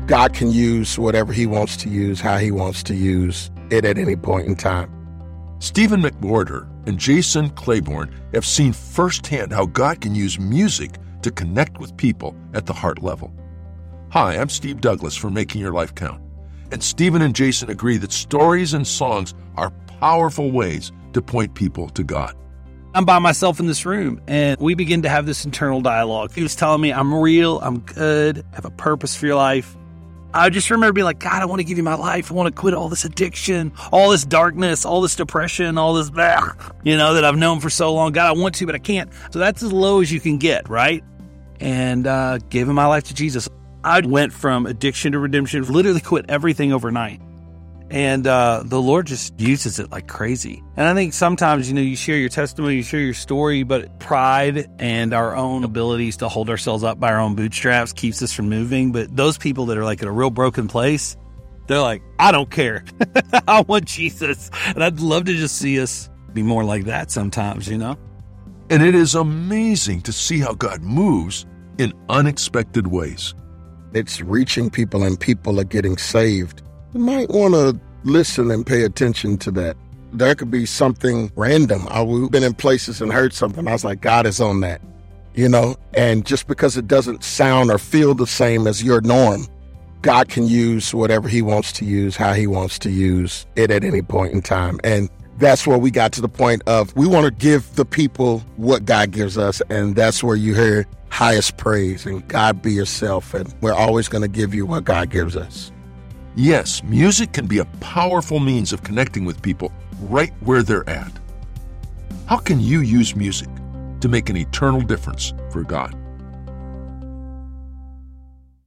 God can use whatever he wants to use, how he wants to use it at any point in time. Stephen McWhorter and Jason Claiborne have seen firsthand how God can use music to connect with people at the heart level. Hi, I'm Steve Douglas from Making Your Life Count. And Stephen and Jason agree that stories and songs are powerful ways to point people to God. I'm by myself in this room, and we begin to have this internal dialogue. He was telling me, I'm real, I'm good, I have a purpose for your life. I just remember being like, God, I want to give you my life. I want to quit all this addiction, all this darkness, all this depression, all this, that I've known for so long. God, I want to, but I can't. So that's as low as you can get, right? And giving my life to Jesus. I went from addiction to redemption, literally quit everything overnight. And the Lord just uses it like crazy. And I think sometimes, you share your testimony, you share your story, but pride and our own abilities to hold ourselves up by our own bootstraps keeps us from moving. But those people that are like at a real broken place, they're like, I don't care. I want Jesus. And I'd love to just see us be more like that sometimes, And it is amazing to see how God moves in unexpected ways. It's reaching people and people are getting saved. You might want to listen and pay attention to that. There could be something random. I've been in places and heard something. I was like, God is on that, And just because it doesn't sound or feel the same as your norm, God can use whatever he wants to use, how he wants to use it at any point in time. And that's where we got to the point of we want to give the people what God gives us. And that's where you hear highest praise and God be yourself. And we're always going to give you what God gives us. Yes, music can be a powerful means of connecting with people right where they're at. How can you use music to make an eternal difference for God?